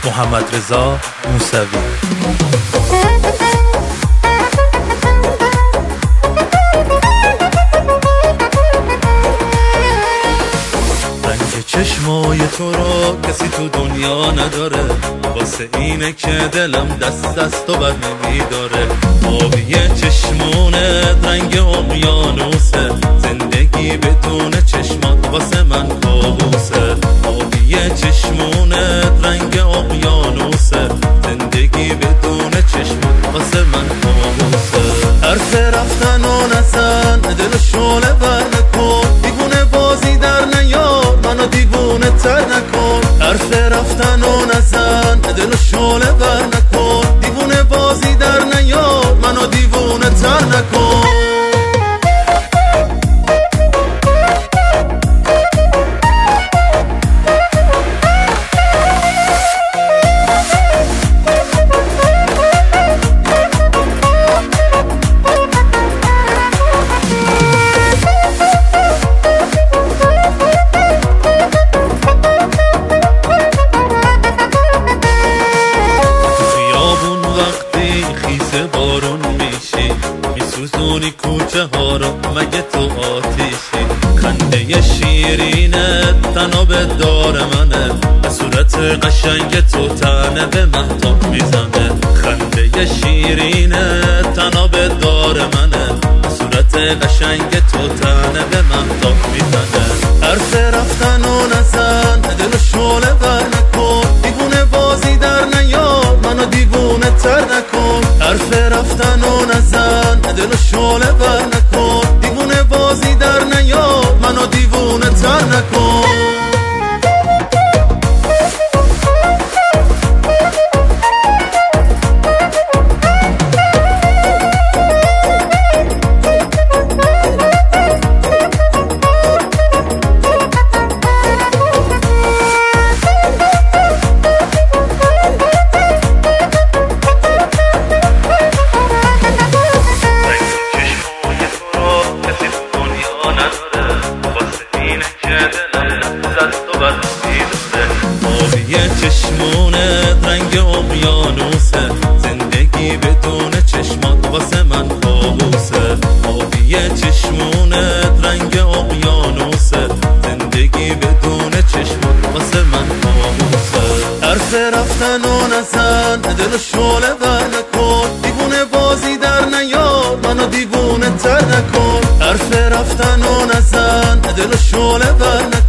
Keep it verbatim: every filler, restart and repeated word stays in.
محمد رضا موسوی. چشمای تو رو کسی تو دنیا نداره، واسه اینه که دلم دست دست تو بر نمیداره. آبی چشمونت رنگ اقیانوسه، زندگی بدون چشمات واسه من کابوسه. آبی چشمونت رنگ اقیانوسه، زندگی بدون چشمات واسه من کابوسه. حرف رفتن و نزن، دل شعله بر نکن، دیوونه بازی در نیار، منو دیوونه تر نکن. حرف رفتن و نزن، دل شعله بر نکن، دیوونه بازی در نیار، منو دیوونه تر نکن. بارون میشی میسوزونی کوچه ها رو، مگه تو آتیشی؟ خنده شیرینت تنها به دار منه، به صورت قشنگ تو تنه به من تاب میزنه. خنده شیرینت تنها به دار منه، به صورت قشنگ تو تنه به من تاب میزنه. حرف رفتن و نزن، دل شعله بر نکن، دیوونه بازی در نیار، منو دیوونه تر نکن. حرف رفتن و نزن، دل شعله بر نکن، دیوونه بازی در نیار، منو دیوونه تر نکن. آبی چشمونت رنگ اقیانوسه، زندگی بدون چشمات واسه من کابوسه. آبی چشمونت رنگ اقیانوسه، زندگی بدون چشمات واسه من کابوسه. حرف رفتن و نزن، دل شعله بر نکن، دیوونه بازی در نیار، منو دیوونه تر نکن. حرف رفتن و نزن، دل شعله بر نکن،